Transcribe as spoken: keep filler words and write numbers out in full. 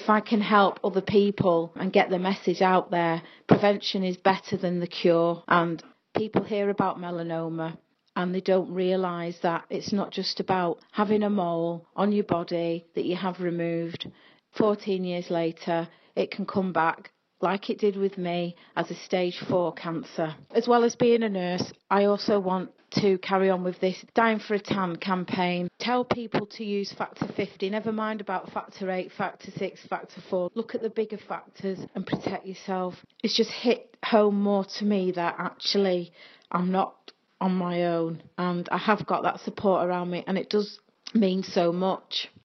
if I can help other people and get the message out there, prevention is better than the cure. And people hear about melanoma and they don't realise that it's not just about having a mole on your body that you have removed. fourteen years later, it can come back, like it did with me, as a stage four cancer. As well as being a nurse, I also want to carry on with this Dying for a Tan campaign. Tell people to use factor fifty, never mind about factor eight, factor six, factor four. Look at the bigger factors and protect yourself. It's just hit home more to me that actually I'm not on my own and I have got that support around me, and it does mean so much.